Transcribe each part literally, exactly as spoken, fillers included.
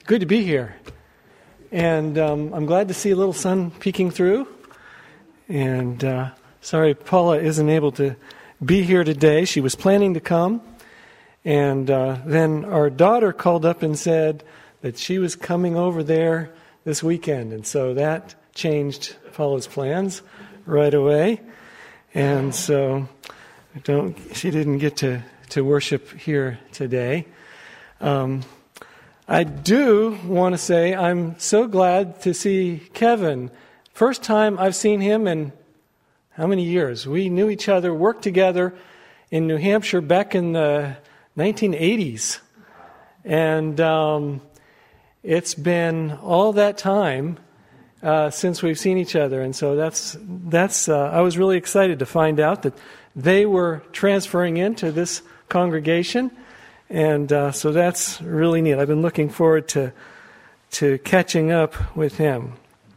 good to be here. And um, I'm glad to see a little sun peeking through. And uh, sorry Paula isn't able to be here today. She was planning to come. And uh, then our daughter called up and said that she was coming over there this weekend. And so that changed Paula's plans right away. And so don't she didn't get to, to worship here today. Um, I do want to say I'm so glad to see Kevin. First time I've seen him in how many years? We knew each other, worked together in New Hampshire back in the nineteen eighties. And um, it's been all that time uh, since we've seen each other. And so that's, that's. Uh, I was really excited to find out that they were transferring into this congregation. And uh, so that's really neat. I've been looking forward to to catching up with him.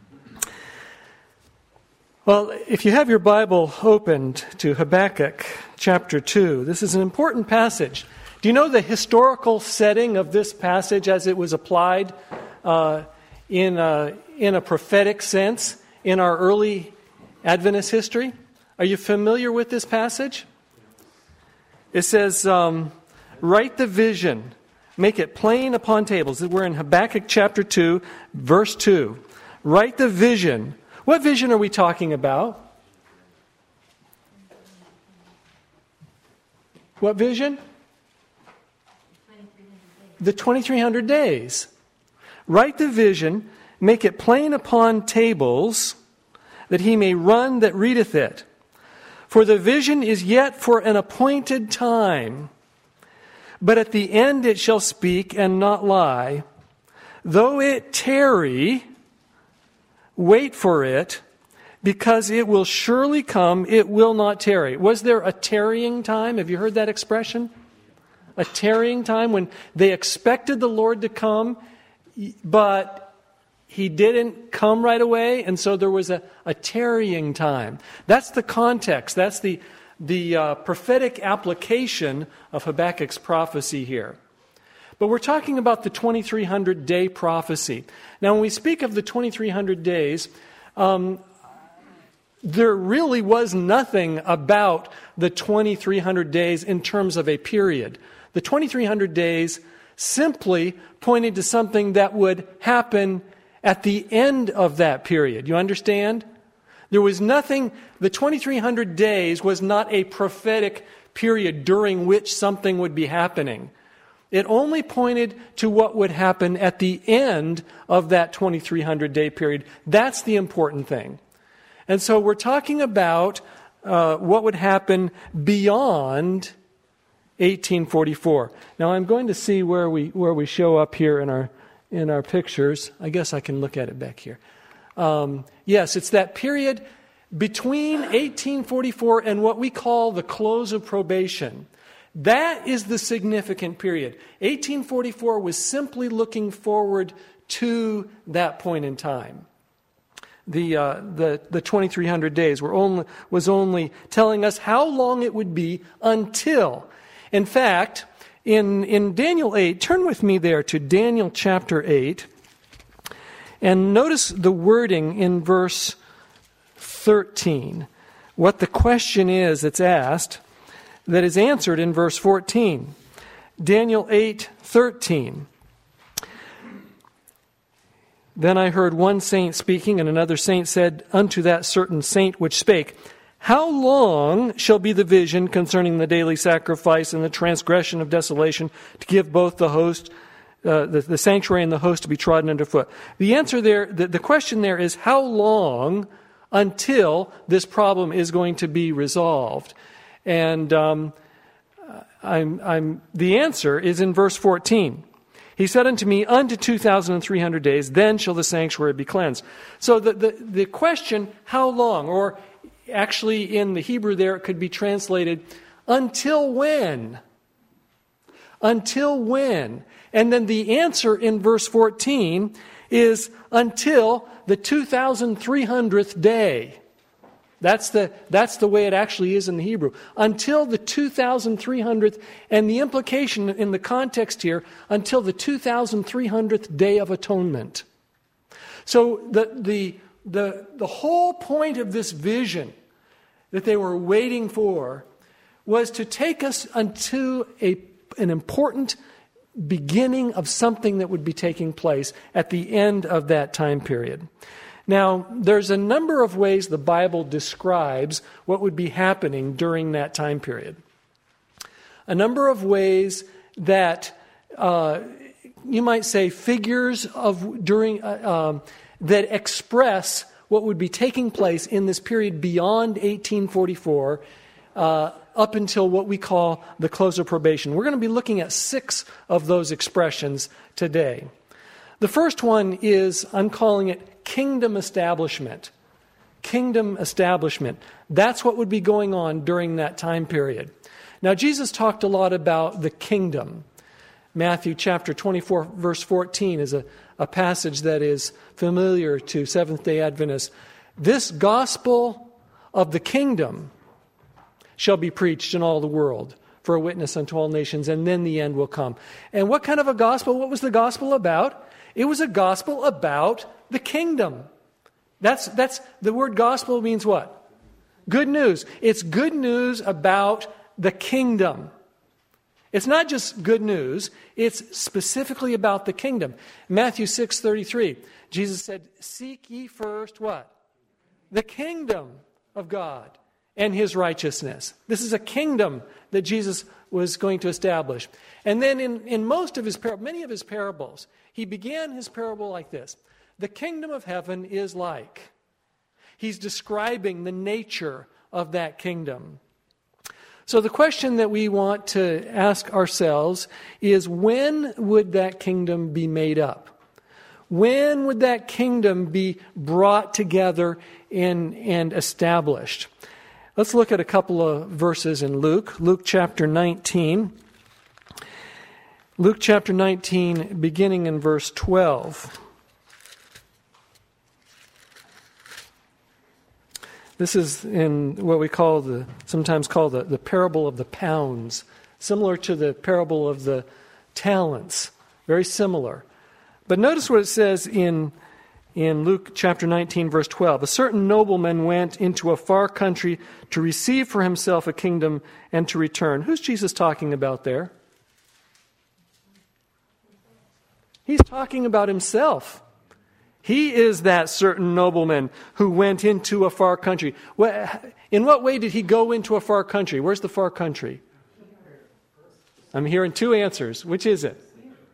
Well, if you have your Bible opened to Habakkuk chapter two, this is an important passage. Do you know the historical setting of this passage as it was applied uh, in, a, in a prophetic sense in our early Adventist history? Are you familiar with this passage? It says... Um, Write the vision, make it plain upon tables. We're in Habakkuk chapter two, verse two. Write the vision. What vision are we talking about? What vision? The twenty-three hundred days. Write the vision, make it plain upon tables, that he may run that readeth it. For the vision is yet for an appointed time. But at the end it shall speak and not lie. Though it tarry, wait for it, because it will surely come, it will not tarry. Was there a tarrying time? Have you heard that expression? A tarrying time when they expected the Lord to come, but he didn't come right away, and so there was a, a tarrying time. That's the context. That's the The uh, prophetic application of Habakkuk's prophecy here. But we're talking about the twenty-three hundred day prophecy. Now, when we speak of the twenty-three hundred days, um, there really was nothing about the twenty-three hundred days in terms of a period. The twenty-three hundred days simply pointed to something that would happen at the end of that period. You understand? There was nothing, the twenty-three hundred days was not a prophetic period during which something would be happening. It only pointed to what would happen at the end of that twenty-three hundred day period. That's the important thing. And so we're talking about uh, what would happen beyond eighteen forty-four. Now I'm going to see where we where we show up here in our in our pictures. I guess I can look at it back here. Um, yes, it's that period between eighteen forty-four and what we call the close of probation. That is the significant period. eighteen forty-four was simply looking forward to that point in time. The uh, the the twenty-three hundred days were only was only telling us how long it would be until. In fact, in in Daniel eight, turn with me there to Daniel chapter eight. And notice the wording in verse thirteen. What the question is that's asked that is answered in verse fourteen. Daniel eight thirteen. Then I heard one saint speaking, and another saint said unto that certain saint which spake, How long shall be the vision concerning the daily sacrifice and the transgression of desolation, to give both the host Uh, the, the sanctuary and the host to be trodden underfoot? The answer there, the, the question there is how long until this problem is going to be resolved? And um, I'm, I'm, the answer is in verse fourteen. He said unto me, unto two thousand three hundred days, then shall the sanctuary be cleansed. So the, the, the question, how long? Or actually in the Hebrew there it could be translated, until when? Until when? And then the answer in verse fourteen is until the two thousand three hundredth day. That's the, that's the way it actually is in the Hebrew. Until the two thousand three hundredth, and the implication in the context here, until the two thousand three hundredth day of atonement. So the, the, the, the whole point of this vision that they were waiting for was to take us unto a, an important beginning of something that would be taking place at the end of that time period. Now, there's a number of ways the Bible describes what would be happening during that time period. A number of ways that uh, you might say figures of during uh, um, that express what would be taking place in this period beyond eighteen forty-four uh, up until what we call the close of probation. We're going to be looking at six of those expressions today. The first one is, I'm calling it kingdom establishment. Kingdom establishment. That's what would be going on during that time period. Now, Jesus talked a lot about the kingdom. Matthew chapter twenty-four, verse fourteen is a, a passage that is familiar to Seventh-day Adventists. This gospel of the kingdom shall be preached in all the world for a witness unto all nations, and then the end will come. And what kind of a gospel? What was the gospel about? It was a gospel about the kingdom. That's, that's the word gospel means what? Good news. It's good news about the kingdom. It's not just good news. It's specifically about the kingdom. Matthew six thirty-three, Jesus said, seek ye first what? The kingdom of God and his righteousness. This is a kingdom that Jesus was going to establish. And then in, in most of his par- many of his parables, he began his parable like this. The kingdom of heaven is like. He's describing the nature of that kingdom. So the question that we want to ask ourselves is, when would that kingdom be made up? When would that kingdom be brought together and, and established? Let's look at a couple of verses in Luke. Luke chapter nineteen. Luke chapter nineteen, beginning in verse twelve. This is in what we call the, sometimes call the, the parable of the pounds, similar to the parable of the talents. Very similar. But notice what it says in, in Luke chapter nineteen, verse twelve. A certain nobleman went into a far country to receive for himself a kingdom and to return. Who's Jesus talking about there? He's talking about himself. He is that certain nobleman who went into a far country. In what way did he go into a far country? Where's the far country? I'm hearing two answers. Which is it?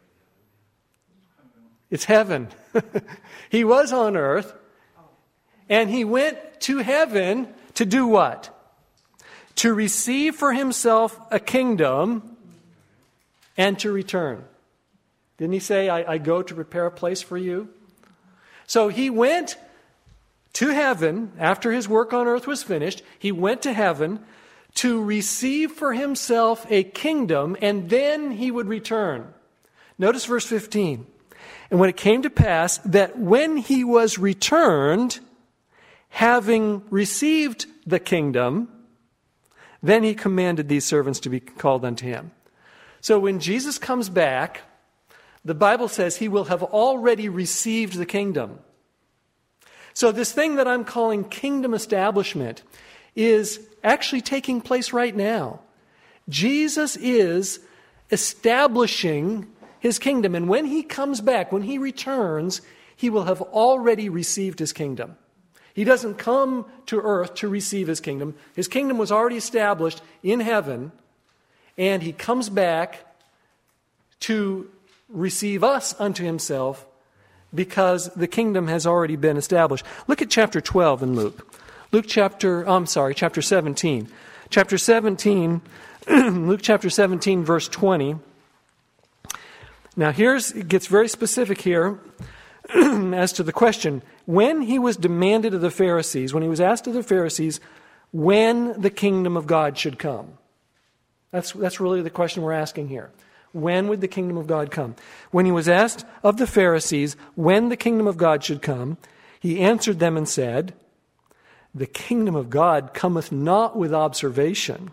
It's heaven. He was on earth, and he went to heaven to do what? To receive for himself a kingdom and to return. Didn't he say, I, I go to prepare a place for you? So he went to heaven after his work on earth was finished. He went to heaven to receive for himself a kingdom, and then he would return. Notice verse fifteen. And when it came to pass that when he was returned, having received the kingdom, then he commanded these servants to be called unto him. So when Jesus comes back, the Bible says he will have already received the kingdom. So this thing that I'm calling kingdom establishment is actually taking place right now. Jesus is establishing his kingdom. And when he comes back, when he returns, he will have already received his kingdom. He doesn't come to earth to receive his kingdom. His kingdom was already established in heaven. And he comes back to receive us unto himself because the kingdom has already been established. Look at chapter twelve in Luke. Luke chapter, I'm sorry, chapter seventeen. Chapter seventeen, Luke chapter seventeen, verse twenty. Now here's, it gets very specific here as to the question. When he was demanded of the Pharisees, when he was asked of the Pharisees, when the kingdom of God should come. That's, that's really the question we're asking here. When would the kingdom of God come? When he was asked of the Pharisees when the kingdom of God should come, he answered them and said, the kingdom of God cometh not with observation.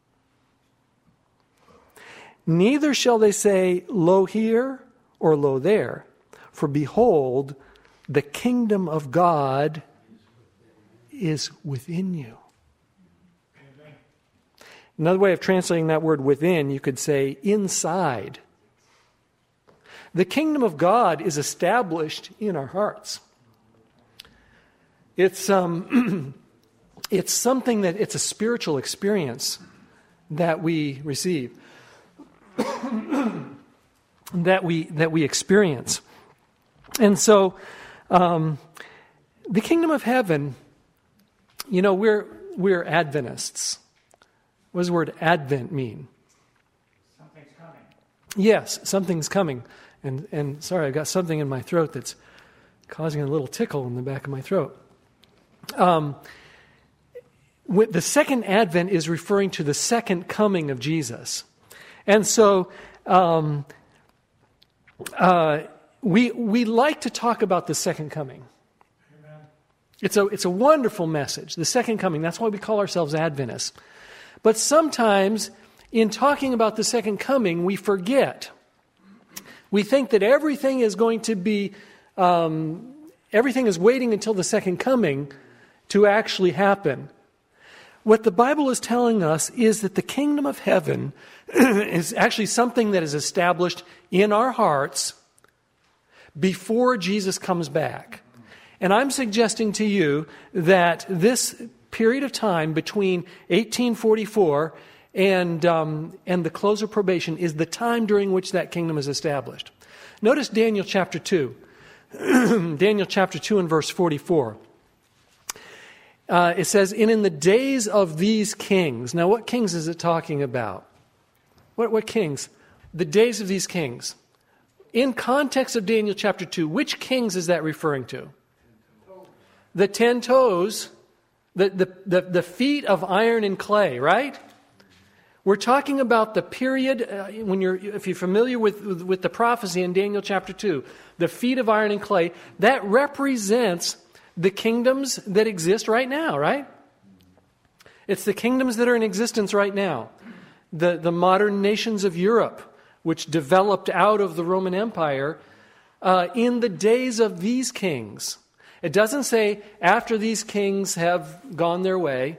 Neither shall they say, Lo here, or Lo there. For behold, the kingdom of God is within you. Another way of translating that word within, you could say inside. The kingdom of God is established in our hearts. It's um, it's something that, it's a spiritual experience that we receive, that we that we experience. And so, um, the kingdom of heaven, you know, we're we're Adventists. What does the word Advent mean? Something's coming. Yes, something's coming. And and sorry, I've got something in my throat that's causing a little tickle in the back of my throat. Um, the second Advent is referring to the second coming of Jesus. And so um, uh, we we like to talk about the second coming. Amen. It's a it's a wonderful message, the second coming. That's why we call ourselves Adventists. But sometimes in talking about the second coming, we forget. We think that everything is going to be, um, everything is waiting until the second coming to actually happen. What the Bible is telling us is that the kingdom of heaven is actually something that is established in our hearts before Jesus comes back. And I'm suggesting to you that this period of time between eighteen forty-four and um, and the close of probation is the time during which that kingdom is established. Notice Daniel chapter two. Daniel chapter two and verse forty-four. Uh, it says, and in the days of these kings. Now, what kings is it talking about? What, what kings? The days of these kings. In context of Daniel chapter two, which kings is that referring to? The ten toes, the, the, the, the feet of iron and clay, right? We're talking about the period, uh, when you're, if you're familiar with, with, with the prophecy in Daniel chapter two, the feet of iron and clay, that represents the kingdoms that exist right now, right? It's the kingdoms that are in existence right now. The, the modern nations of Europe, which developed out of the Roman Empire, uh, in the days of these kings. It doesn't say after these kings have gone their way.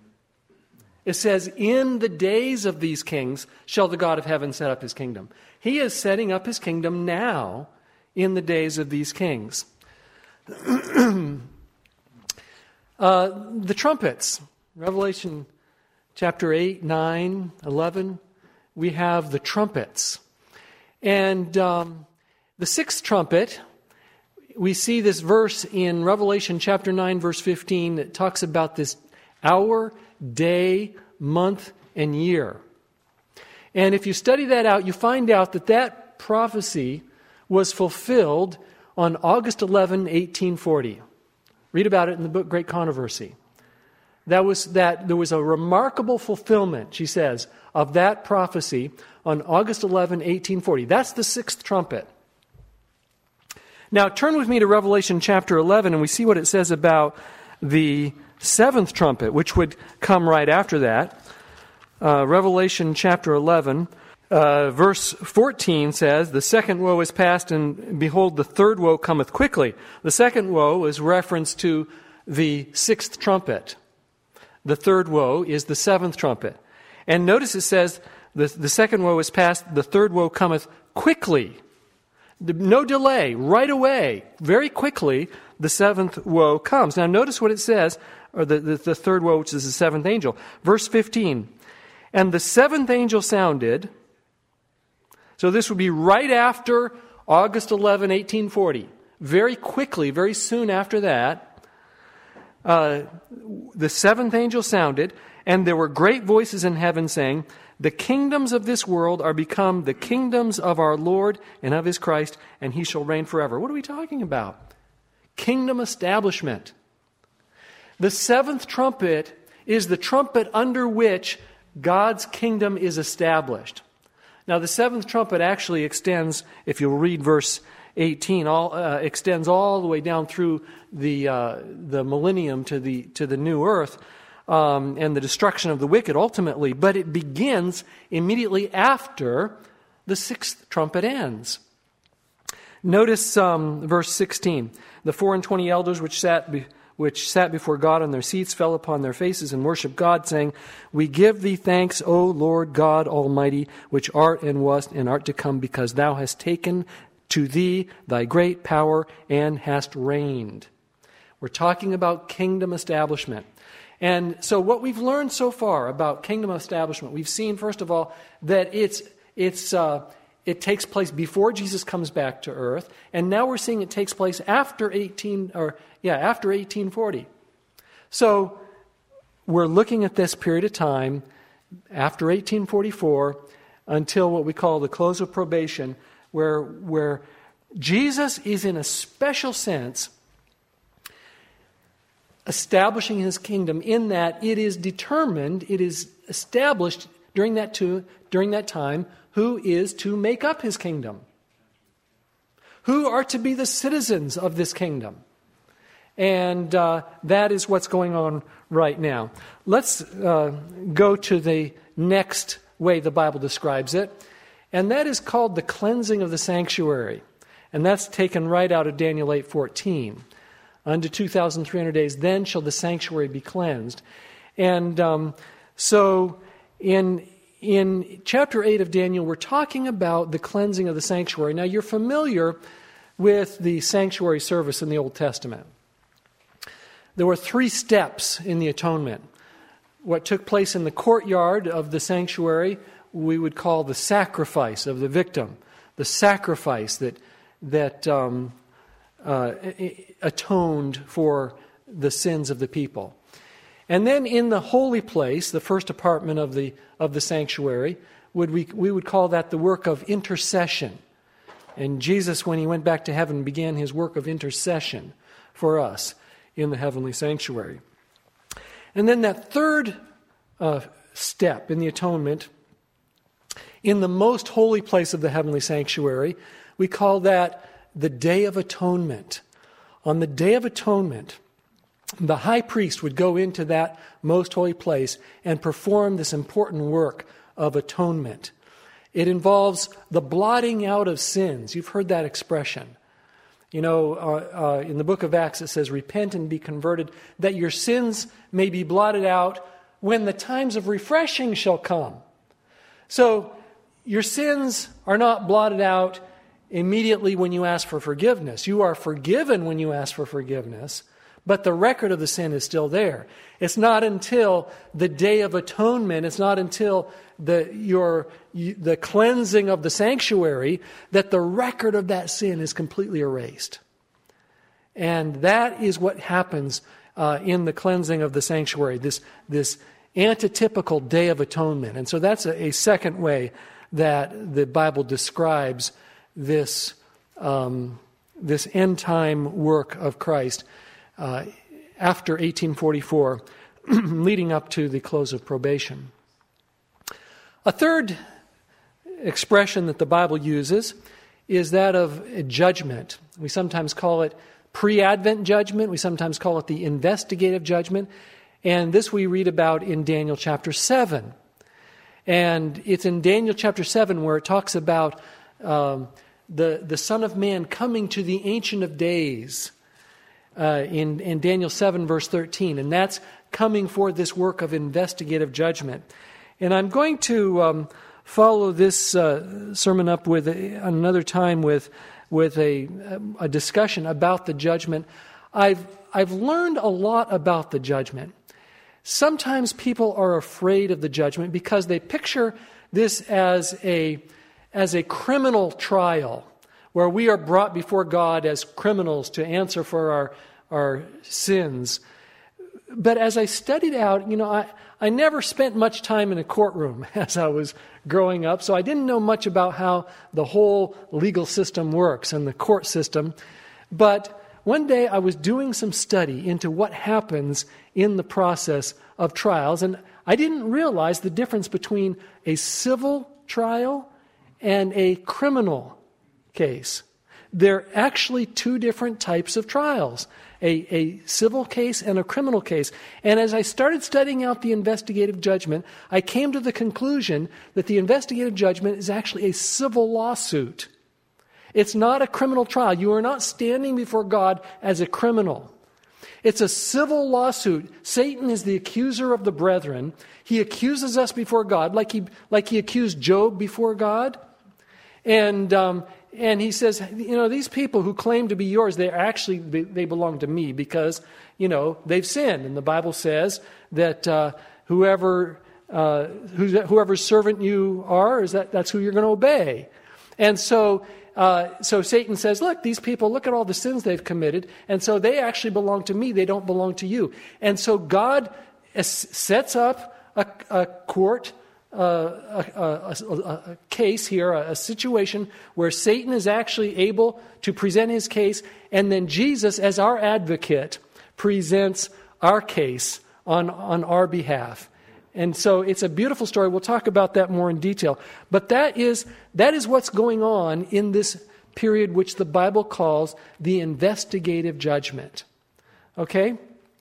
It says, in the days of these kings shall the God of heaven set up his kingdom. He is setting up his kingdom now in the days of these kings. uh, the trumpets, Revelation chapter eight, nine, eleven, we have the trumpets. And um, the sixth trumpet, we see this verse in Revelation chapter nine, verse fifteen, that talks about this hour, day, month, and year. And if you study that out, you find out that that prophecy was fulfilled on August eleventh, eighteen forty. Read about it in the book Great Controversy. That was that there was a remarkable fulfillment, she says, of that prophecy on August eleventh, eighteen forty. That's the sixth trumpet. Now turn with me to Revelation chapter eleven, and we see what it says about the seventh trumpet, which would come right after that. Uh, Revelation chapter eleven, uh, verse fourteen says, the second woe is past, and behold, the third woe cometh quickly. The second woe is reference to the sixth trumpet. The third woe is the seventh trumpet. And notice it says, the, the second woe is past, the third woe cometh quickly. No delay, right away, very quickly, the seventh woe comes. Now notice what it says, or the, the, the third woe, which is the seventh angel. Verse fifteen, and the seventh angel sounded, so this would be right after August eleventh, eighteen forty. Very quickly, very soon after that, uh, the seventh angel sounded, and there were great voices in heaven saying, the kingdoms of this world are become the kingdoms of our Lord and of his Christ, and he shall reign forever. What are we talking about? Kingdom establishment. The seventh trumpet is the trumpet under which God's kingdom is established. Now, the seventh trumpet actually extends, if you'll read verse eighteen all uh, extends all the way down through the uh, the millennium to the to the new earth um, and the destruction of the wicked ultimately. But it begins immediately after the sixth trumpet ends. Notice um, verse sixteen. The four and twenty elders which sat be- which sat before God on their seats fell upon their faces and worshiped God, saying, We give thee thanks, O Lord God Almighty, which art and wast and art to come, because thou hast taken to thee thy great power and hast reigned. We're talking about kingdom establishment. And so what we've learned so far about kingdom establishment, we've seen, first of all, that it's it's uh, it takes place before Jesus comes back to earth, and now we're seeing it takes place after eighteen or yeah, after eighteen forty. So we're looking at this period of time after eighteen forty-four until what we call the close of probation, where where Jesus is in a special sense establishing his kingdom, in that it is determined, it is established during that to, during that time who is to make up his kingdom, who are to be the citizens of this kingdom. And uh, that is what's going on right now. Let's uh, go to the next way the Bible describes it, and that is called the cleansing of the sanctuary. And that's taken right out of Daniel eight fourteen. Unto two thousand three hundred days, then shall the sanctuary be cleansed. And um, so in in chapter eight of Daniel, we're talking about the cleansing of the sanctuary. Now, you're familiar with the sanctuary service in the Old Testament. There were three steps in the atonement. What took place in the courtyard of the sanctuary, we would call the sacrifice of the victim, the sacrifice that that um, uh, atoned for the sins of the people. And then in the holy place, the first apartment of the of the sanctuary, would we we would call that the work of intercession. And Jesus, when he went back to heaven, began his work of intercession for us in the heavenly sanctuary. And then that third uh, step in the atonement, in the most holy place of the heavenly sanctuary, we call that the Day of Atonement. On the Day of Atonement, the high priest would go into that most holy place and perform this important work of atonement. It involves the blotting out of sins. You've heard that expression. You know, uh, uh, in the book of Acts it says, repent and be converted, that your sins may be blotted out when the times of refreshing shall come. So your sins are not blotted out immediately when you ask for forgiveness. You are forgiven when you ask for forgiveness, but the record of the sin is still there. It's not until the Day of Atonement, it's not until the your the cleansing of the sanctuary that the record of that sin is completely erased. And that is what happens uh, in the cleansing of the sanctuary, this, this antitypical Day of Atonement. And so that's a, a second way that the Bible describes this, um, this end-time work of Christ uh, after eighteen forty-four, leading up to the close of probation. A third expression that the Bible uses is that of judgment. We sometimes call it pre-Advent judgment. We sometimes call it the investigative judgment. And this we read about in Daniel chapter seven. And it's in Daniel chapter seven where it talks about um, the, the Son of Man coming to the Ancient of Days uh, in, in Daniel seven verse thirteen. And that's coming for this work of investigative judgment. And I'm going to um, follow this uh, sermon up with a, another time with with a, a discussion about the judgment. I've I've learned a lot about the judgment. Sometimes people are afraid of the judgment because they picture this as a as a criminal trial where we are brought before God as criminals to answer for our our sins. But as I studied out, you know, I, I never spent much time in a courtroom as I was growing up, so I didn't know much about how the whole legal system works and the court system. But one day I was doing some study into what happens in the process of trials, and I didn't realize the difference between a civil trial and a criminal case. they're actually two different types of trials, a, a civil case and a criminal case. And as I started studying out the investigative judgment, I came to the conclusion that the investigative judgment is actually a civil lawsuit. It's not a criminal trial. You are not standing before God as a criminal. It's a civil lawsuit. Satan is the accuser of the brethren. He accuses us before God, like he like he accused Job before God. And um, and he says, you know, these people who claim to be yours, they actually they belong to me because, you know, they've sinned. And the Bible says that uh, whoever uh, whoever's servant you are, is that that's who you're going to obey. And so. Uh, so Satan says, look, these people, look at all the sins they've committed, and so they actually belong to me, they don't belong to you. And so God es- sets up a, a court, uh, a, a, a, a case here, a, a situation where Satan is actually able to present his case, and then Jesus, as our advocate, presents our case on, on our behalf. And so it's a beautiful story. We'll talk about that more in detail. But that is that is what's going on in this period which the Bible calls the investigative judgment. Okay?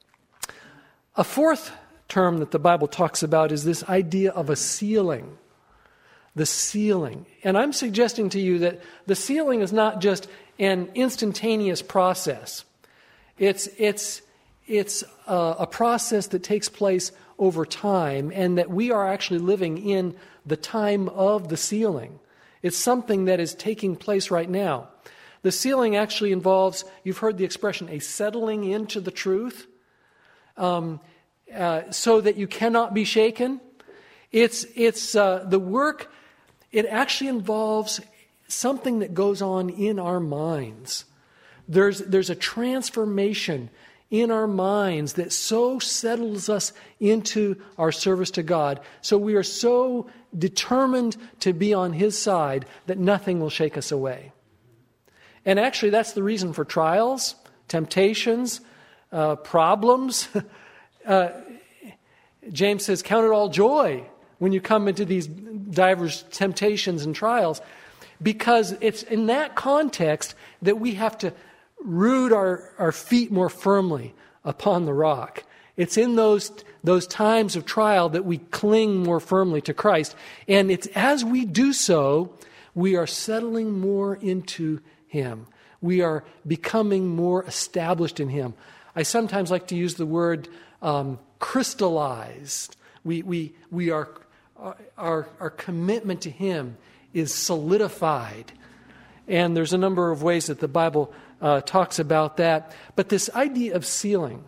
A fourth term that the Bible talks about is this idea of a sealing. The sealing. And I'm suggesting to you that the sealing is not just an instantaneous process. It's, it's, it's a, a process that takes place over time, and that we are actually living in the time of the sealing. It's something that is taking place right now. The sealing actually involves, you've heard the expression, a settling into the truth, um, uh, so that you cannot be shaken. It's it's uh, the work. It actually involves something that goes on in our minds. There's there's a transformation in our minds that so settles us into our service to God. So we are so determined to be on His side that nothing will shake us away. And actually that's the reason for trials, temptations, uh, problems. uh, James says, count it all joy when you come into these diverse temptations and trials, because it's in that context that we have to root our, our feet more firmly upon the rock. It's in those those times of trial that we cling more firmly to Christ. And it's as we do so, we are settling more into Him. We are becoming more established in Him. I sometimes like to use the word um, crystallized. We we we are our our commitment to Him is solidified. And there's a number of ways that the Bible Uh, talks about that. But this idea of sealing,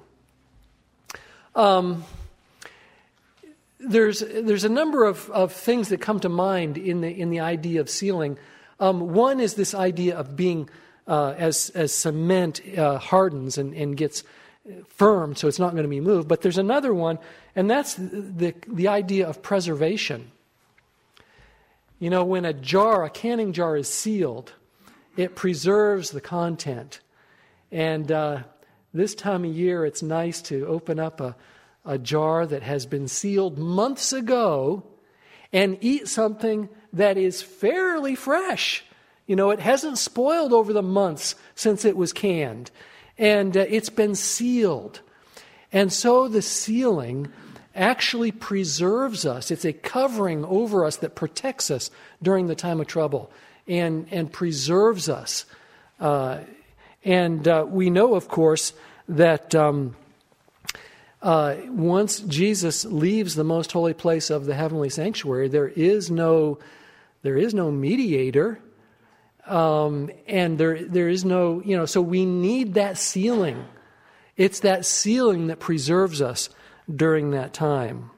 um, there's there's a number of, of things that come to mind in the in the idea of sealing. Um, one is this idea of being uh, as as cement uh, hardens and, and gets firm, so it's not going to be moved. But there's another one, and that's the the idea of preservation. You know, when a jar, a canning jar, is sealed, it preserves the content. And uh, this time of year, it's nice to open up a, a jar that has been sealed months ago and eat something that is fairly fresh. You know, it hasn't spoiled over the months since it was canned. And uh, it's been sealed. And so the sealing actually preserves us. It's a covering over us that protects us during the time of trouble. And, and preserves us. Uh, and uh, we know, of course, that um, uh, once Jesus leaves the most holy place of the heavenly sanctuary, there is no, there is no mediator, um, and there there is no, you know. So we need that sealing. It's that sealing that preserves us during that time.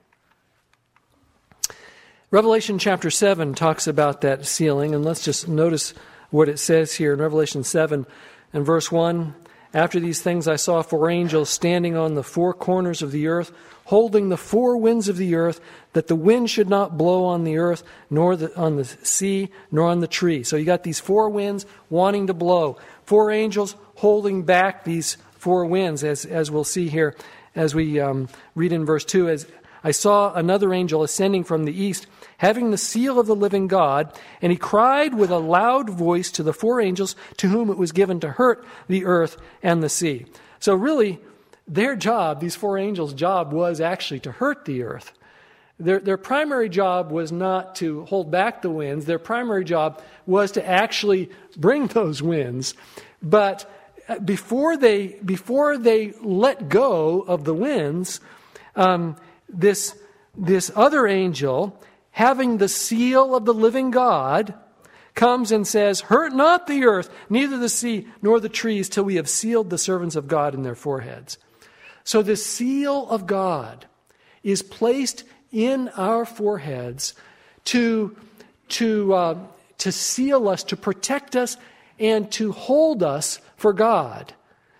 Revelation chapter seven talks about that sealing, and let's just notice what it says here in Revelation seven and verse one. After these things I saw four angels standing on the four corners of the earth, holding the four winds of the earth, that the wind should not blow on the earth, nor the, on the sea, nor on the tree. So you got these four winds wanting to blow. Four angels holding back these four winds, as, as we'll see here as we um, read in verse two. As I saw another angel ascending from the east, having the seal of the living God, and he cried with a loud voice to the four angels to whom it was given to hurt the earth and the sea. So really, their job, these four angels' job, was actually to hurt the earth. Their, their primary job was not to hold back the winds. Their primary job was to actually bring those winds. But before they, before they let go of the winds, um, this, this other angel, having the seal of the living God, comes and says, hurt not the earth, neither the sea nor the trees, till we have sealed the servants of God in their foreheads. So the seal of God is placed in our foreheads to, to, uh, to seal us, to protect us, and to hold us for God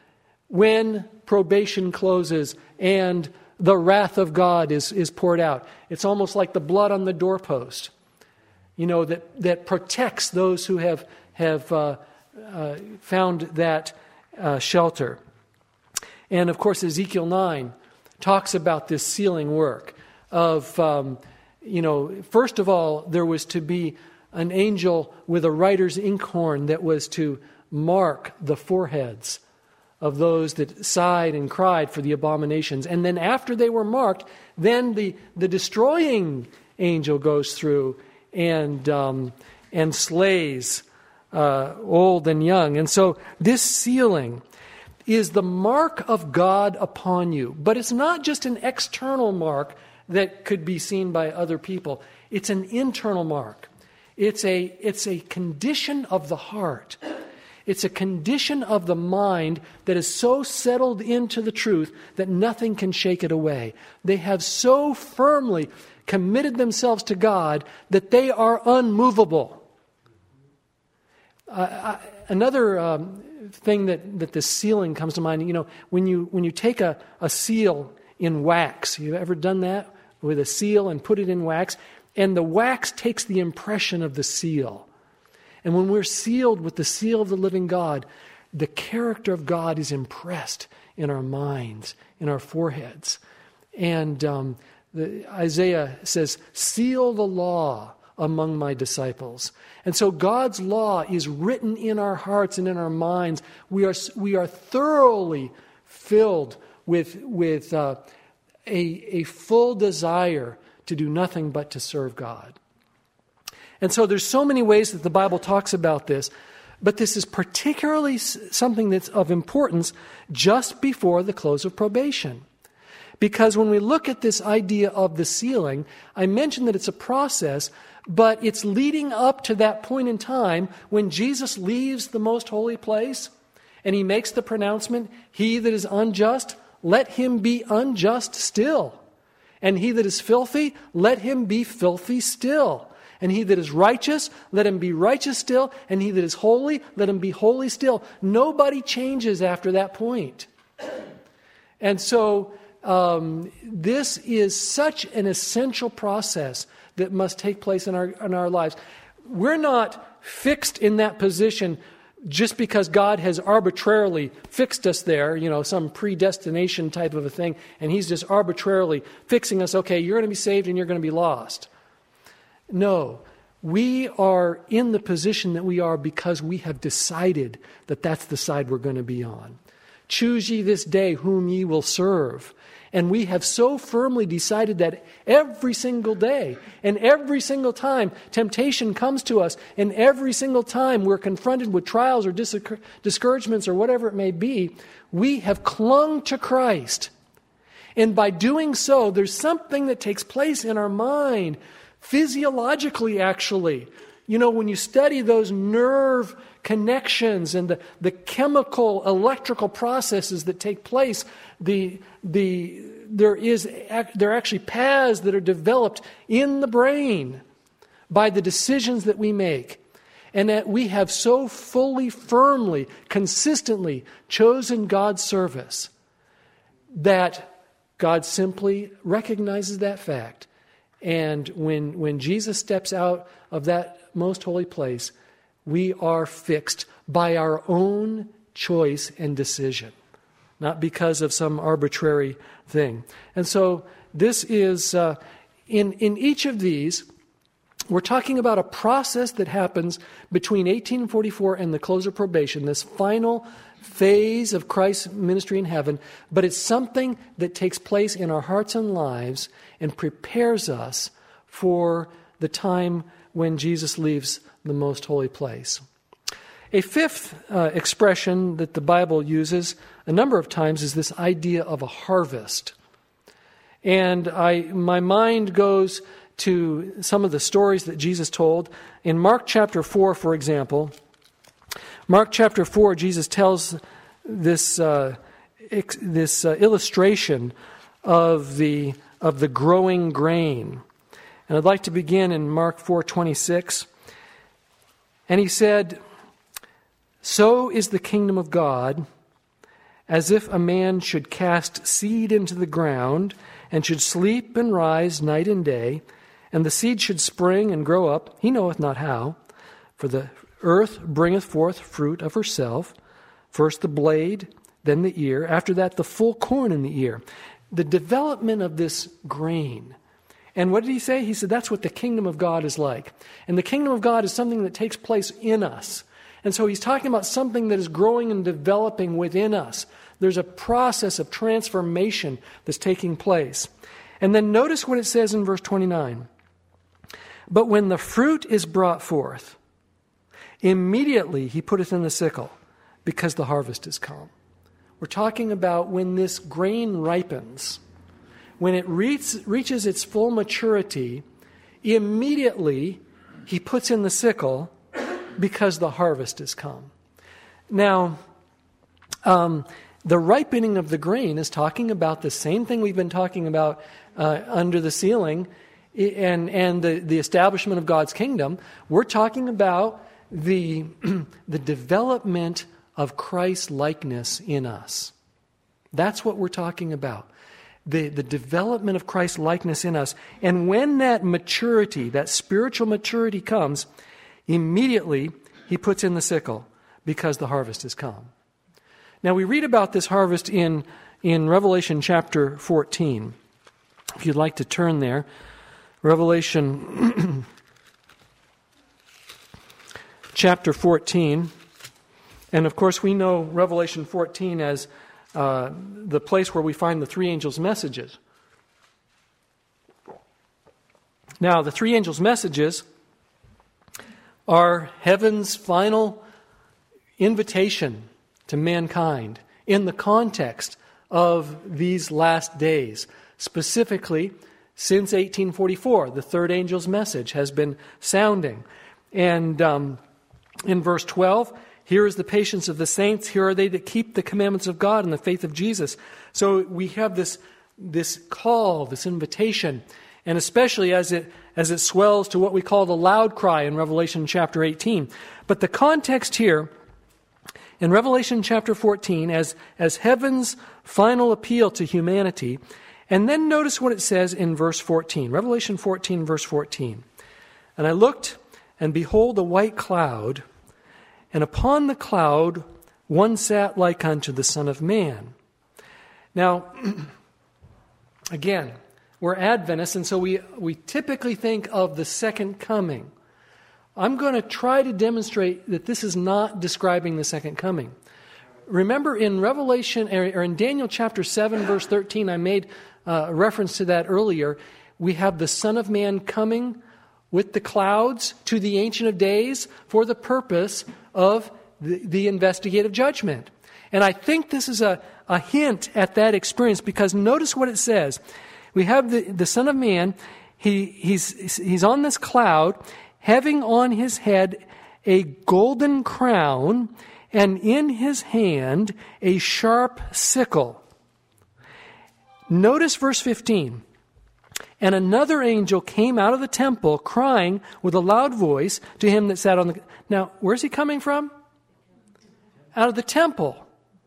when probation closes and the wrath of God is, is poured out. It's almost like the blood on the doorpost, you know, that, that protects those who have, have uh, uh, found that uh, shelter. And of course, Ezekiel nine talks about this sealing work of, um, you know, first of all, there was to be an angel with a writer's inkhorn that was to mark the foreheads of those that sighed and cried for the abominations. And then after they were marked, then the, the destroying angel goes through and um, and slays uh, old and young. And so this sealing is the mark of God upon you. But it's not just an external mark that could be seen by other people. It's an internal mark. It's a, it's a condition of the heart. It's a condition of the mind that is so settled into the truth that nothing can shake it away. They have so firmly committed themselves to God that they are unmovable. Uh, I, another um, thing that, that the sealing comes to mind, you know, when you when you take a, a seal in wax, you ever done that with a seal and put it in wax? And the wax takes the impression of the seal. And when we're sealed with the seal of the living God, the character of God is impressed in our minds, in our foreheads. And um, the, Isaiah says, seal the law among my disciples. And so God's law is written in our hearts and in our minds. We are, we are thoroughly filled with, with uh, a, a full desire to do nothing but to serve God. And so there's so many ways that the Bible talks about this, but this is particularly something that's of importance just before the close of probation. Because when we look at this idea of the sealing, I mentioned that it's a process, but it's leading up to that point in time when Jesus leaves the most holy place and he makes the pronouncement, he that is unjust, let him be unjust still. And he that is filthy, let him be filthy still. And he that is righteous, let him be righteous still. And he that is holy, let him be holy still. Nobody changes after that point. And so um, this is such an essential process that must take place in our, in our lives. We're not fixed in that position just because God has arbitrarily fixed us there, you know, some predestination type of a thing, and he's just arbitrarily fixing us, okay, you're going to be saved and you're going to be lost. No, we are in the position that we are because we have decided that that's the side we're going to be on. Choose ye this day whom ye will serve. And we have so firmly decided that every single day and every single time temptation comes to us and every single time we're confronted with trials or discouragements or whatever it may be, we have clung to Christ. And by doing so, there's something that takes place in our mind, physiologically actually. You know, when you study those nerve connections and the, the chemical, electrical processes that take place, the the there is there are actually paths that are developed in the brain by the decisions that we make. And that we have so fully, firmly, consistently chosen God's service that God simply recognizes that fact. And when when Jesus steps out of that most holy place, we are fixed by our own choice and decision, not because of some arbitrary thing. And so this is, uh, in, in each of these, We're talking about a process that happens between eighteen forty-four and the close of probation, this final phase of Christ's ministry in heaven, but it's something that takes place in our hearts and lives and prepares us for the time when Jesus leaves the most holy place. A fifth uh, expression that the Bible uses a number of times is this idea of a harvest. And I, my mind goes to some of the stories that Jesus told. In Mark chapter four, for example, Mark chapter four, Jesus tells this uh, ex, this uh, illustration of the of the growing grain. And I'd like to begin in Mark four twenty-six. And he said, "So is the kingdom of God, as if a man should cast seed into the ground, and should sleep and rise night and day, and the seed should spring and grow up, he knoweth not how. For the earth bringeth forth fruit of herself, first the blade, then the ear, after that the full corn in the ear." The development of this grain. And what did he say? He said that's what the kingdom of God is like. And the kingdom of God is something that takes place in us. And so he's talking about something that is growing and developing within us. There's a process of transformation that's taking place. And then notice what it says in verse twenty-nine. "But when the fruit is brought forth, immediately he putteth in the sickle, because the harvest is come." We're talking about when this grain ripens, when it reach, reaches its full maturity, immediately he puts in the sickle, because the harvest is come. Now, um, the ripening of the grain is talking about the same thing we've been talking about uh, under the ceiling and, and the, the establishment of God's kingdom. We're talking about the, the development of Christ's likeness in us. That's what we're talking about. The, the development of Christ's likeness in us. And when that maturity, that spiritual maturity comes, immediately he puts in the sickle, because the harvest has come. Now we read about this harvest in, in Revelation chapter fourteen. If you'd like to turn there. Revelation chapter fourteen. And of course we know Revelation fourteen as uh, the place where we find the three angels' messages. Now the three angels' messages are heaven's final invitation to mankind in the context of these last days. Specifically, since eighteen forty-four, the third angel's message has been sounding. And um, in verse twelve, "Here is the patience of the saints. Here are they that keep the commandments of God and the faith of Jesus." So we have this, this call, this invitation, and especially as it as it swells to what we call the loud cry in Revelation chapter eighteen. But the context here in Revelation chapter fourteen as, as heaven's final appeal to humanity, and then notice what it says in verse fourteen. Revelation fourteen, verse fourteen. "And I looked, and behold a white cloud, and upon the cloud one sat like unto the Son of Man." Now, again, we're Adventists, and so we, we typically think of the second coming. I'm going to try to demonstrate that this is not describing the second coming. Remember in Revelation, or in Daniel chapter seven, verse thirteen, I made uh, a reference to that earlier. We have the Son of Man coming with the clouds to the Ancient of Days for the purpose of the, the investigative judgment. And I think this is a, a hint at that experience, because notice what it says. We have the, the Son of Man, he, he's, he's on this cloud, having on his head a golden crown, and in his hand a sharp sickle. Notice verse fifteen. "And another angel came out of the temple, crying with a loud voice to him that sat on the..." Now, where's he coming from? Out of the temple.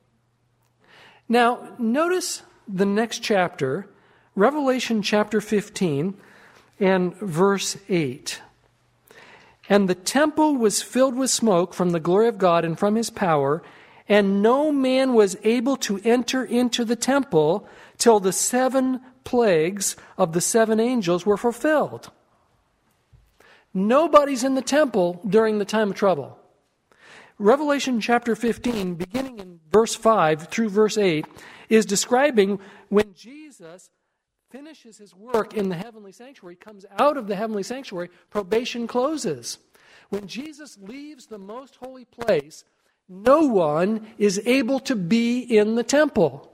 Now, notice the next chapter, Revelation chapter fifteen and verse eight. "And the temple was filled with smoke from the glory of God and from his power, and no man was able to enter into the temple till the seven plagues of the seven angels were fulfilled." Nobody's in the temple during the time of trouble. Revelation chapter fifteen, beginning in verse five through verse eight, is describing when Jesus finishes his work in the heavenly sanctuary, comes out of the heavenly sanctuary, probation closes. When Jesus leaves the most holy place, no one is able to be in the temple.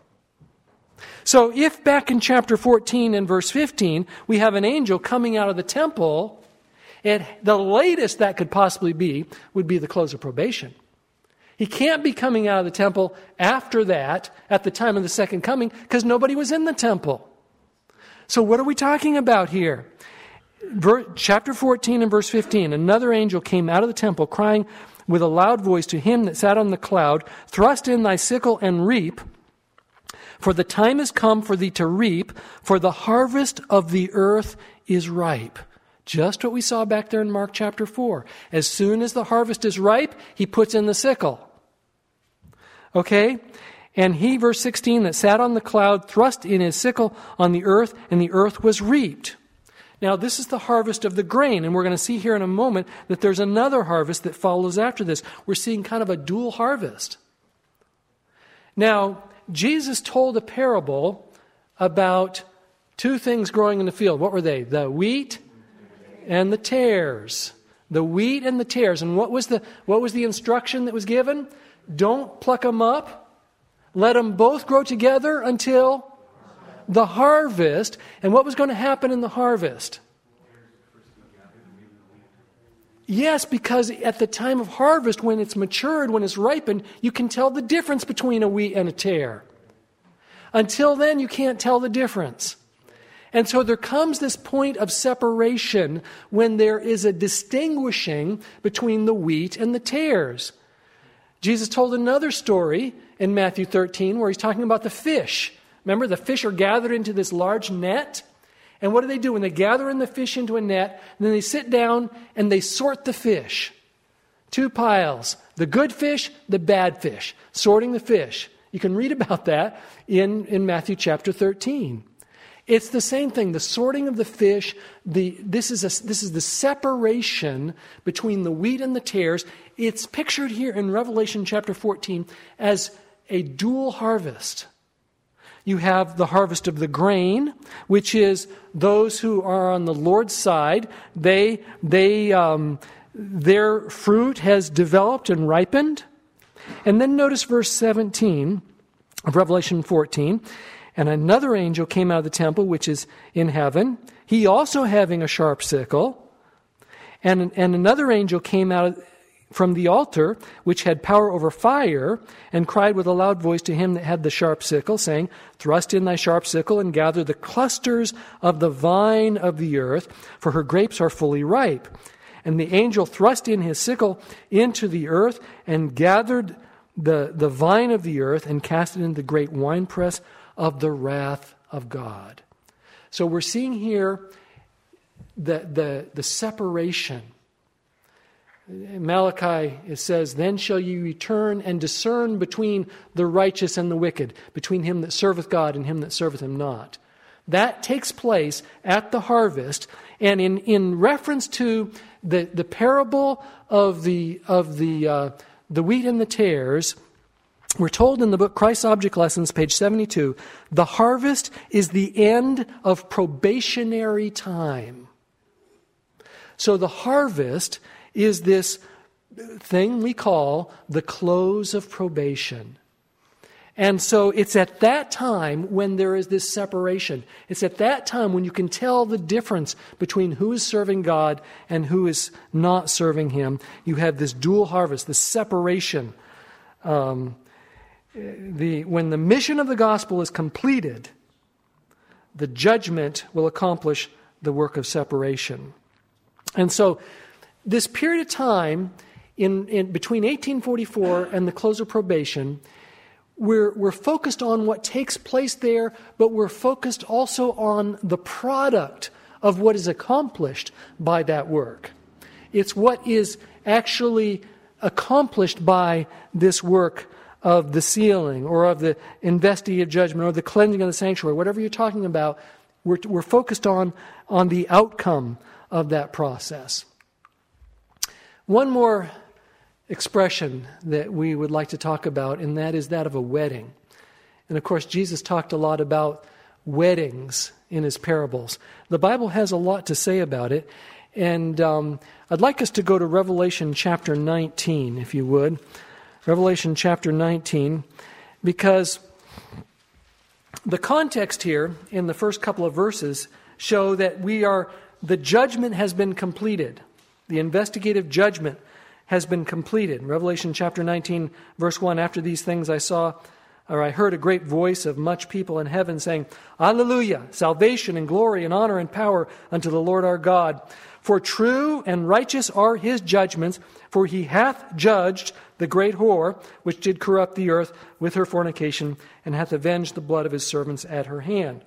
So if back in chapter fourteen and verse fifteen, we have an angel coming out of the temple, and the latest that could possibly be would be the close of probation. He can't be coming out of the temple after that, at the time of the second coming, because nobody was in the temple. So what are we talking about here? Ver, chapter fourteen and verse fifteen, another angel came out of the temple, crying with a loud voice to him that sat on the cloud, thrust in thy sickle and reap, for the time is come for thee to reap, for the harvest of the earth is ripe. Just what we saw back there in Mark chapter four. As soon as the harvest is ripe, he puts in the sickle. Okay? And he, verse sixteen, that sat on the cloud, thrust in his sickle on the earth, and the earth was reaped. Now, this is the harvest of the grain, and we're going to see here in a moment that there's another harvest that follows after this. We're seeing kind of a dual harvest. Now, Jesus told a parable about two things growing in the field. What were they? The wheat and the tares. The wheat and the tares. And what was the what was the instruction that was given? Don't pluck them up. Let them both grow together until the harvest. And what was going to happen in the harvest? Yes, because at the time of harvest, when it's matured, when it's ripened, you can tell the difference between a wheat and a tare. Until then, you can't tell the difference. And so there comes this point of separation when there is a distinguishing between the wheat and the tares. Jesus told another story in Matthew thirteen where he's talking about the fish. Remember, the fish are gathered into this large net. And what do they do? When they gather in the fish into a net, and then they sit down and they sort the fish. Two piles. The good fish, the bad fish. Sorting the fish. You can read about that in, in Matthew chapter thirteen. It's the same thing. The sorting of the fish, the this is a, this is the separation between the wheat and the tares. It's pictured here in Revelation chapter fourteen as a dual harvest. You have the harvest of the grain, which is those who are on the Lord's side. They, they, um, their fruit has developed and ripened. And then notice verse seventeen of Revelation fourteen. And another angel came out of the temple, which is in heaven, he also having a sharp sickle. And, and another angel came out from the altar, which had power over fire, and cried with a loud voice to him that had the sharp sickle, saying, thrust in thy sharp sickle and gather the clusters of the vine of the earth, for her grapes are fully ripe. And the angel thrust in his sickle into the earth and gathered the, the vine of the earth and cast it into the great winepress of the wrath of God. So we're seeing here the, the, the separation. In Malachi, it says, then shall you return and discern between the righteous and the wicked, between him that serveth God and him that serveth him not. That takes place at the harvest. And in, in reference to the, the parable of the of the uh, the wheat and the tares, we're told in the book Christ's Object Lessons, page seventy-two, the harvest is the end of probationary time. So the harvest is this thing we call the close of probation. And so it's at that time when there is this separation. It's at that time when you can tell the difference between who is serving God and who is not serving Him. You have this dual harvest, this separation. Um, the when the mission of the gospel is completed, the judgment will accomplish the work of separation. And so this period of time in, in between eighteen forty-four and the close of probation, We're, we're focused on what takes place there, but we're focused also on the product of what is accomplished by that work. It's what is actually accomplished by this work of the sealing or of the investigative judgment or the cleansing of the sanctuary, whatever you're talking about, we're, we're focused on, on the outcome of that process. One more expression that we would like to talk about, and that is that of a wedding. And of course, Jesus talked a lot about weddings in his parables. The Bible has a lot to say about it, and um, I'd like us to go to Revelation chapter nineteen, if you would. Revelation chapter nineteen, because the context here in the first couple of verses show that we are, the judgment has been completed. The investigative judgment has been completed. Revelation chapter nineteen, verse one, after these things I saw, or I heard a great voice of much people in heaven saying, Alleluia, salvation and glory and honor and power unto the Lord our God. For true and righteous are his judgments, for he hath judged the great whore, which did corrupt the earth with her fornication, and hath avenged the blood of his servants at her hand.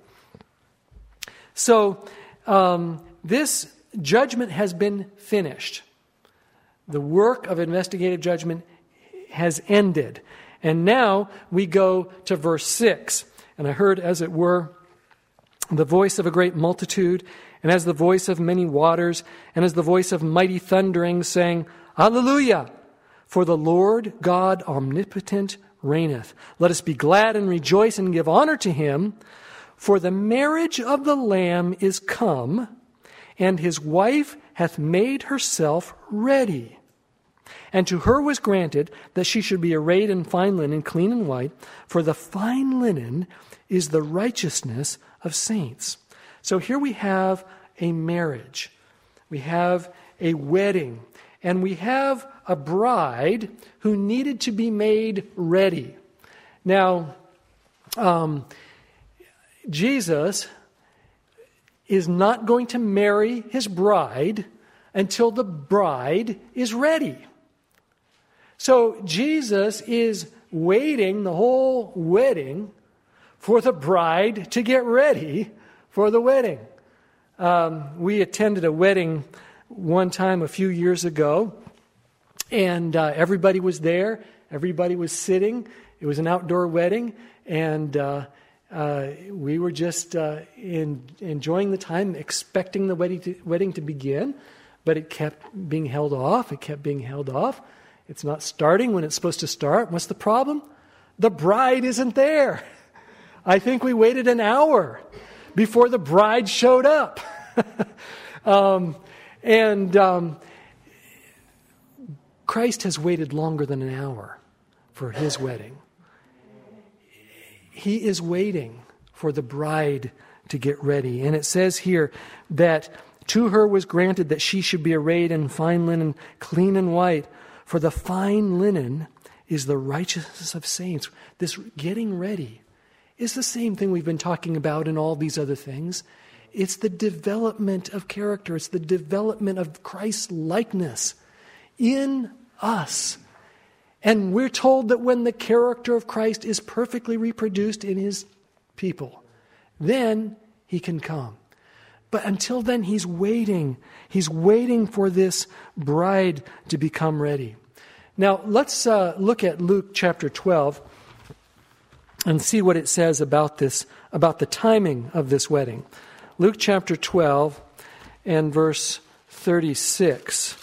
So, um, this judgment has been finished. The work of investigative judgment has ended. And now we go to verse six. And I heard, as it were, the voice of a great multitude, and as the voice of many waters, and as the voice of mighty thunderings, saying, Alleluia! For the Lord God omnipotent reigneth. Let us be glad and rejoice and give honor to him, for the marriage of the Lamb is come, and his wife hath made herself ready. And to her was granted that she should be arrayed in fine linen, clean and white, for the fine linen is the righteousness of saints. So here we have a marriage. We have a wedding. And we have a bride who needed to be made ready. Now, um, Jesus is not going to marry his bride until the bride is ready. So Jesus is waiting the whole wedding for the bride to get ready for the wedding. Um, we attended a wedding one time a few years ago, and uh, everybody was there. Everybody was sitting. It was an outdoor wedding, and uh, uh, we were just uh, in, enjoying the time, expecting the wedding to, wedding to begin, but it kept being held off. It kept being held off. It's not starting when it's supposed to start. What's the problem? The bride isn't there. I think we waited an hour before the bride showed up. um, and um, Christ has waited longer than an hour for his wedding. He is waiting for the bride to get ready. And it says here that to her was granted that she should be arrayed in fine linen, clean and white. For the fine linen is the righteousness of saints. This getting ready is the same thing we've been talking about in all these other things. It's the development of character. It's the development of Christ's likeness in us. And we're told that when the character of Christ is perfectly reproduced in his people, then he can come. But until then, he's waiting. He's waiting for this bride to become ready. Now, let's uh, look at Luke chapter twelve and see what it says about this, about the timing of this wedding. Luke chapter twelve and verse thirty-six.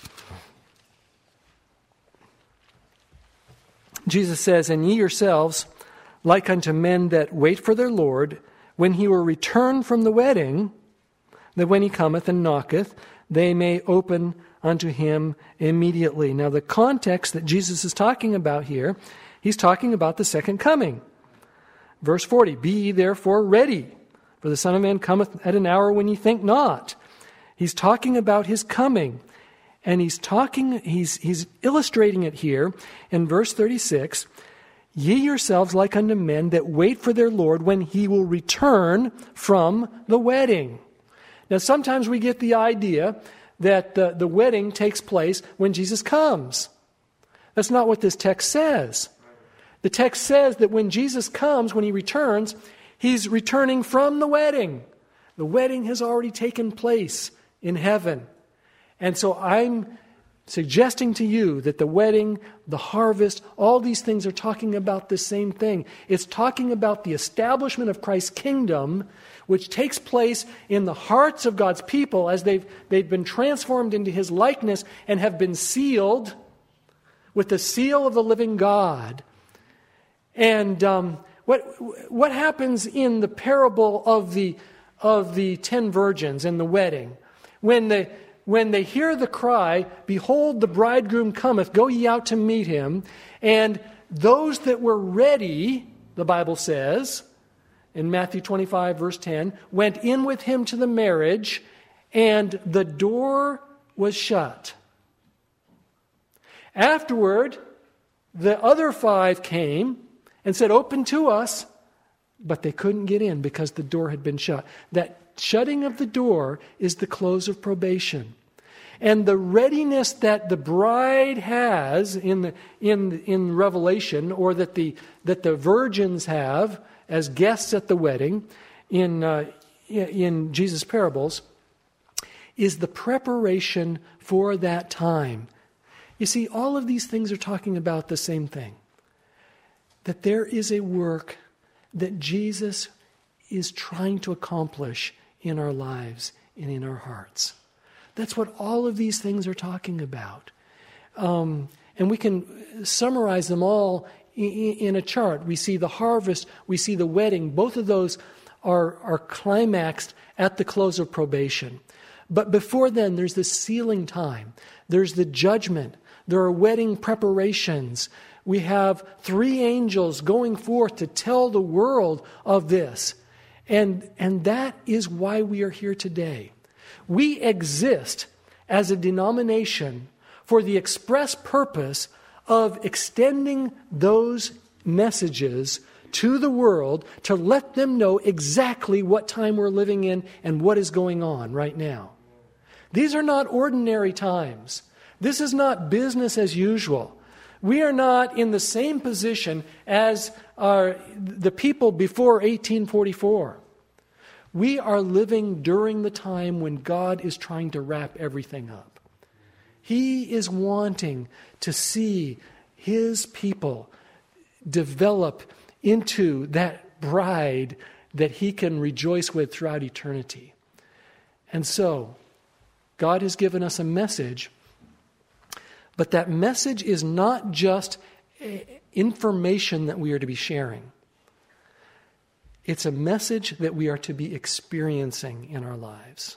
Jesus says, And ye yourselves, like unto men that wait for their Lord, when he will return from the wedding, that when he cometh and knocketh, they may open unto him immediately. Now, the context that Jesus is talking about here, he's talking about the second coming. Verse forty, Be ye therefore ready, for the Son of Man cometh at an hour when ye think not. He's talking about his coming. And he's talking, he's, he's illustrating it here in verse thirty-six. Ye yourselves like unto men that wait for their Lord when he will return from the wedding. Now, sometimes we get the idea that the, the wedding takes place when Jesus comes. That's not what this text says. The text says that when Jesus comes, when he returns, he's returning from the wedding. The wedding has already taken place in heaven. And so I'm suggesting to you that the wedding, the harvest, all these things are talking about the same thing. It's talking about the establishment of Christ's kingdom, which takes place in the hearts of God's people as they've, they've been transformed into His likeness and have been sealed with the seal of the living God. And um, what what happens in the parable of the of the ten virgins and the wedding? When the When they hear the cry, behold, the bridegroom cometh, go ye out to meet him. And those that were ready, the Bible says, in Matthew twenty-five, verse ten, went in with him to the marriage, and the door was shut. Afterward, the other five came and said, open to us, but they couldn't get in because the door had been shut. That shutting of the door is the close of probation. And the readiness that the bride has in the, in in Revelation, or that the that the virgins have as guests at the wedding in uh, in Jesus' parables, is the preparation for that time. You see, all of these things are talking about the same thing. That there is a work that Jesus is trying to accomplish in our lives and in our hearts. That's what all of these things are talking about. Um, and we can summarize them all in, in a chart. We see the harvest, we see the wedding. Both of those are, are climaxed at the close of probation. But before then, there's the sealing time. There's the judgment. There are wedding preparations. We have three angels going forth to tell the world of this. And, and that is why we are here today. We exist as a denomination for the express purpose of extending those messages to the world to let them know exactly what time we're living in and what is going on right now. These are not ordinary times. This is not business as usual. We are not in the same position as our, the people before eighteen forty-four. We are living during the time when God is trying to wrap everything up. He is wanting to see His people develop into that bride that He can rejoice with throughout eternity. And so, God has given us a message, but that message is not just information that we are to be sharing. It's a message that we are to be experiencing in our lives.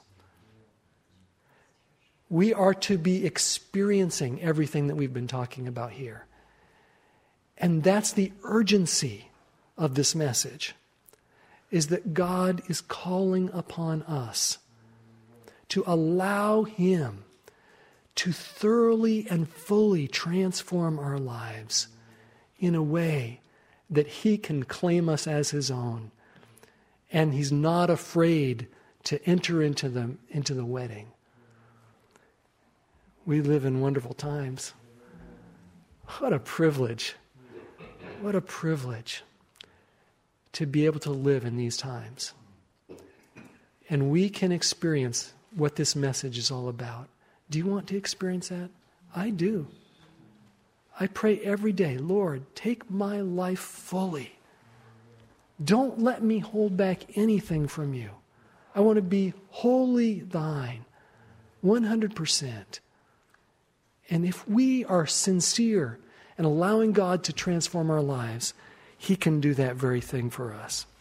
We are to be experiencing everything that we've been talking about here. And that's the urgency of this message, is that God is calling upon us to allow Him to thoroughly and fully transform our lives in a way that He can claim us as His own. And He's not afraid to enter into the, into the wedding. We live in wonderful times. What a privilege. What a privilege to be able to live in these times. And we can experience what this message is all about. Do you want to experience that? I do. I pray every day, Lord, take my life fully. Don't let me hold back anything from you. I want to be wholly thine, one hundred percent. And if we are sincere and allowing God to transform our lives, He can do that very thing for us.